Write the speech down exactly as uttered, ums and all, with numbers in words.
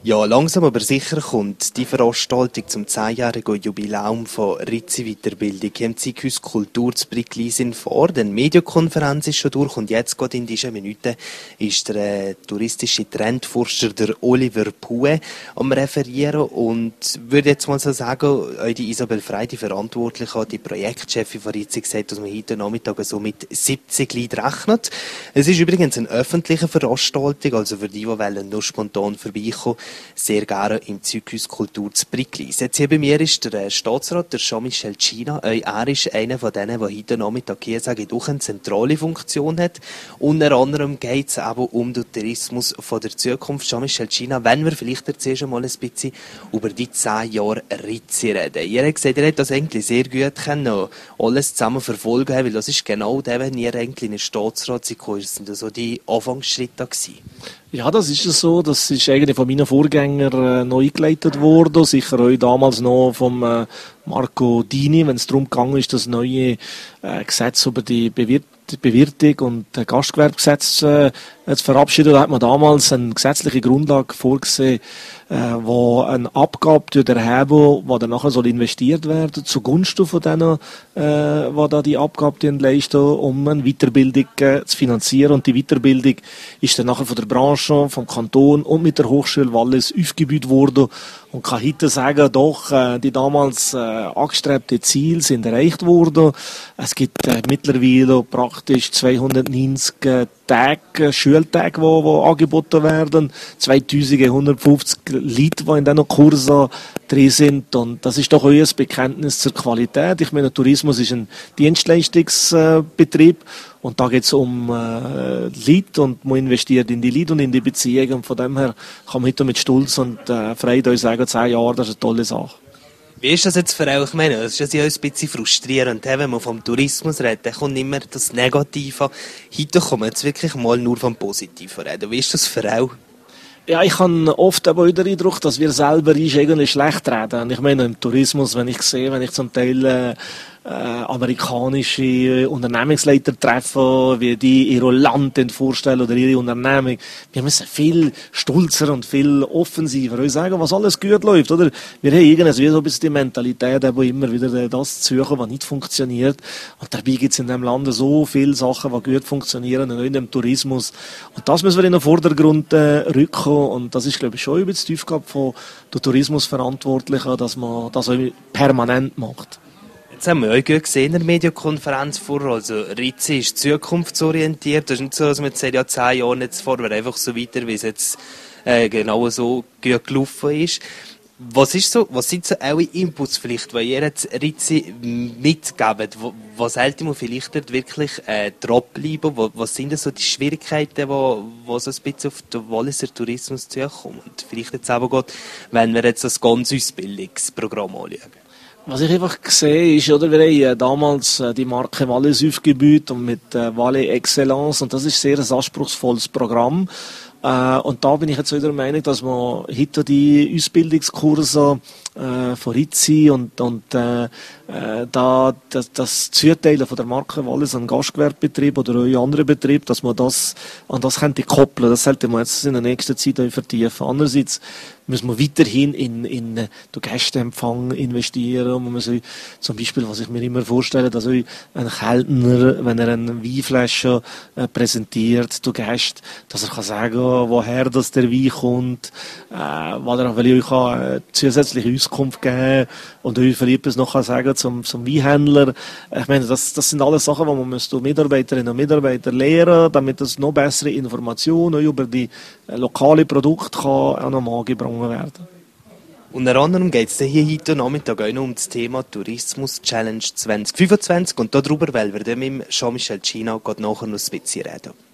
Ja, langsam aber sicher kommt die Veranstaltung zum zehnjährigen Jubiläum von Rizzi Weiterbildung im Zeithaus Kultur zu Bricklin vor. Die Medienkonferenz ist schon durch und jetzt gerade in diesen Minuten ist der äh, touristische Trendforscher der Oliver Pue am referieren und würde jetzt mal so sagen, auch die Isabel Frey, die Verantwortliche, die Projektchefin von Rizzi, gesagt, dass man heute Nachmittag so mit siebzig Leuten rechnet. Es ist übrigens eine öffentliche Veranstaltung, also für die, die wollen, nur spontan vorbeikommen, sehr gerne im Zeithaus Kultur zu Bricklin. Jetzt hier bei mir ist der Staatsrat, der Jean-Michel China. Er ist einer von denen, der heute Nachmittag hier, sage ich, doch eine zentrale Funktion hat. Unter anderem geht es eben um den Tourismus von der Zukunft. Jean-Michel China, wenn wir vielleicht zuerst mal ein bisschen über die zehn Jahre Rizzi reden. Ihr habt gesagt, ihr habt das eigentlich sehr gut können, alles zusammen verfolgen, weil das ist genau der, wenn ihr eigentlich in den Staatsrat seid, sind das so die Anfangsschritte gewesen. Ja, das ist es so. Das ist eigentlich von meinen Vorgängern äh, neu eingeleitet worden. Sicher auch damals noch vom äh, Marco Dini, wenn es darum gegangen ist, das neue äh, Gesetz über die Bewirt Bewirtung und äh, Gastgewerbegesetz äh, zu verabschieden. Da hat man damals eine gesetzliche Grundlage vorgesehen, äh, wo eine Abgabe erheben, die dann nachher soll investiert werden zugunsten von denen, äh, die da die Abgabe leisten, um eine Weiterbildung äh, zu finanzieren. Und die Weiterbildung ist dann nachher von der Branche, vom Kanton und mit der Hochschule Wallis aufgebaut worden. Und kann heute sagen, doch, äh, die damals äh, angestrebten Ziele sind erreicht worden. Es gibt äh, mittlerweile praktisch zweihundertneunzig äh, Tage, Schultage, die, die angeboten werden. zweitausendeinhundertfünfzig Leute, die in diesen Kursen drin sind. Und das ist doch auch ein Bekenntnis zur Qualität. Ich meine, Tourismus ist ein Dienstleistungsbetrieb. Und da geht es um äh, Leute und man investiert in die Leute und in die Beziehungen. Und von dem her kann man heute mit Stolz und äh, Freude euch sagen, zehn Jahre, das ist eine tolle Sache. Wie ist das jetzt für euch? Ich meine, das ist ja ein bisschen frustrierend, wenn man vom Tourismus redet, dann kommt immer das Negative. Heute kann man jetzt wirklich mal nur vom Positiven reden. Wie ist das für euch? Ja, ich habe oft aber auch den Eindruck, dass wir selber eigentlich schlecht reden. Ich meine, im Tourismus, wenn ich sehe, wenn ich zum Teil äh, äh, amerikanische Unternehmensleiter treffe, wie die ihr Land vorstellen oder ihre Unternehmung, wir müssen viel stolzer und viel offensiver euch sagen, was alles gut läuft, oder? Wir haben irgendwie so ein bisschen die Mentalität, die immer wieder das zu suchen, was nicht funktioniert. Und dabei gibt es in diesem Land so viele Sachen, die gut funktionieren, und auch in dem Tourismus. Und das müssen wir in den Vordergrund äh, rücken. Und das ist, glaube ich, schon über die Aufgabe von der Tourismusverantwortlichen, dass man das auch permanent macht. Jetzt haben wir auch gut gesehen in der Medienkonferenz vor, also Rizzi ist zukunftsorientiert. Das ist nicht so, dass man jetzt sagt, ja, zehn Jahre jetzt fahren wir einfach so weiter, wie es jetzt äh, genau so gut gelaufen ist. Was ist so, was sind so eure Inputs vielleicht, die ihr jetzt Rizzi mitgebt? Was hält ihr vielleicht dort wirklich äh, dranbleiben? Was sind so die Schwierigkeiten, die so ein bisschen auf den Walliser Tourismus zukommen? Und vielleicht jetzt aber gerade, wenn wir jetzt das ganze Ausbildungsprogramm anschauen. Was ich einfach sehe, ist, oder, wir haben damals die Marke Wallis aufgebaut und mit äh, Wallis Excellence, und das ist sehr ein anspruchsvolles Programm. Äh, und da bin ich jetzt wieder der Meinung, dass man heute die Ausbildungskurse äh, von Rizzi und, und äh, äh, da das, das Zuteilen von der Marke Wallis an Gastgewerbebetrieb oder auch andere Betriebe, dass man das an das könnte koppeln. Das sollte man jetzt in der nächsten Zeit auch vertiefen. Andererseits müssen wir weiterhin in, in den Gästeempfang investieren. Man muss zum Beispiel, was ich mir immer vorstelle, dass ein Kellner, wenn er eine Weinflasche äh, präsentiert, du Gäste, dass er kann sagen, woher das der Wein kommt, äh, weil er will euch eine zusätzliche Auskunft geben und euch vielleicht etwas noch sagen zum, zum Weinhändler. Ich meine, das, das sind alles Sachen, die man müsste Mitarbeiterinnen und Mitarbeiter lehren, damit es noch bessere Informationen über die äh, lokale Produkte kann auch noch mal gebracht werden. Unter anderem geht es hier heute Nachmittag auch noch um das Thema Tourismus Challenge zwanzig fünfundzwanzig und darüber wollen wir dann mit Jean-Michel China nachher noch ein bisschen reden.